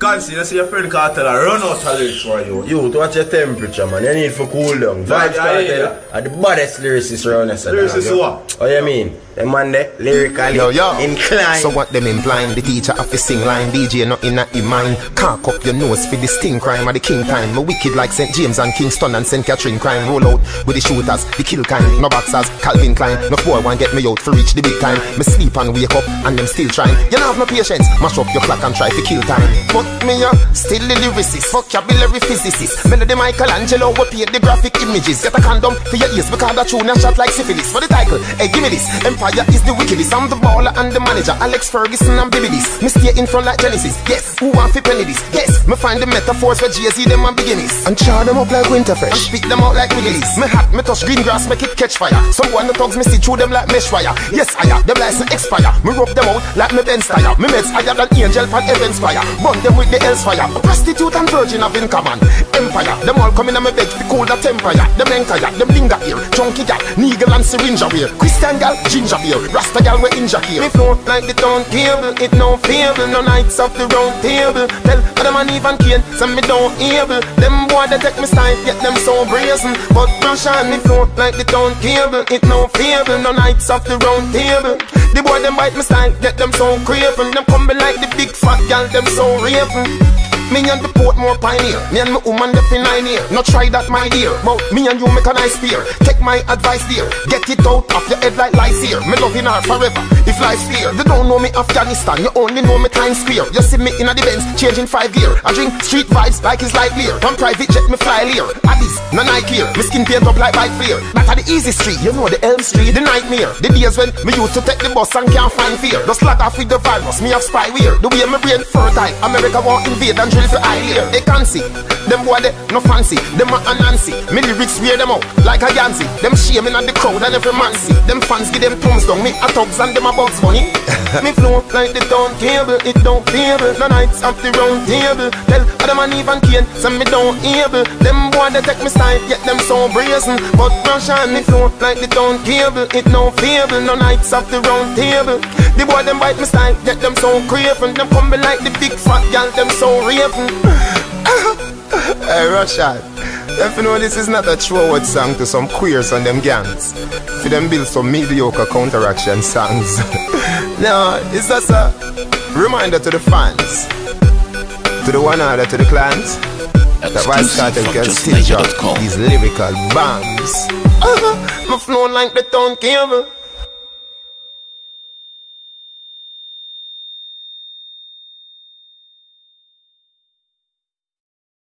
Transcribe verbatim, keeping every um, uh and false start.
Consider, see your friend Cartel run out of lyrics for you. You, to watch your temperature, man. You need for cool down. Vybz Cartel are the baddest lyricists around us. Lyricists what? Oh, you mean? Them man there, lyrically yo, yo. inclined. So what them implying? The teacher have to sing line. D J not in a mind. Cock up your nose for the sting crime. At the king time. Me wicked like Saint James and Kingston and Saint Catherine crime. Roll out with the shooters, the kill kind. No boxers, Calvin Klein. No boy want get me out for reach the big time. Me sleep and wake up and them still trying. You don't have no patience. Mash up your clock and try to kill time. But me uh, still the lyricist, vocabulary physicist. Melody Michelangelo will paint the graphic images. Get a condom for your ears because that tune a shot like syphilis. For the title, hey give me this. Empire is the wickedest. I'm the baller and the manager. Alex Ferguson and Billy this. Me stay in front like Genesis. Yes, who want fi penny this? Yes, me find the metaphors for Jay-Z them and beginnings. And char them up like Winterfresh. And speak them out like Willis. Me hat, me touch green grass, make it catch fire. Some one the thugs me see through them like mesh wire. Yes, I am. Them license expire. Me rub them out like me Benz tire. Me meds higher than angel from heaven's fire. Burn them with the hell's fire. A prostitute and virgin have in common. Empire. Them all coming on me bed to cool the temperature. Them enkaya, them linger here. Chunky gal, needle and syringe wear. Christian gal, ginger beer. Rasta gal we injure here. Me float like the town cable. It no fable. No nights off the round table. Tell other man even cane. Some me don't able. Them boy they take me style. Get them so brazen. But brush on me float like the town cable. It no fable. No nights off the round table. The boy them bite me style. Get them so craven. Them come be like the big fat gal. Them so raven. Me and the Portmore pioneer. Me and my woman the nine year. Not try that my dear. But me and you make a nice peer. Take my advice dear. Get it out of your head like lies here. Me loving her forever. If life's clear. You don't know me Afghanistan. You only know me Times Square. You see me in a the Benz changing five gear. I drink street vibes like it's like beer. On private jet me fly lear. Addis, no Nike here. Me skin paint up like bike fear. That are the easy street. You know the Elm Street. The nightmare. The days when me used to take the bus and can't find fear. Just slag off with the virus. Me have spyware. The way my brain fertile. America won't invade and drill for I here. They can't see. Them boy they no fancy. Them a Nancy. Me lyrics wear them out like a Yancy. Them shaming at the crowd and every man see. Them fans give them thumbs down. Me a thugs and them a bugs bunny. Me float like the town cable. It don't fable. No nights off the round table. Tell other man even cane. Some me don't able. Them boy they take me style. Get them so brazen. But brush on me float like the town cable. It no fable. No nights off the round table. The boy them bite me style. Get them so craven. Them come be like the big fat gal. Them so raven. Hey Rashad, if you know this is not a throwaway song to some queers and them gangs, for them build some mediocre counteraction songs. No, it's just a reminder to the fans, to the one order, to the clans, that Vybz Cartel can stitch up these lyrical bombs. Uh-huh. Me flow like the town cable.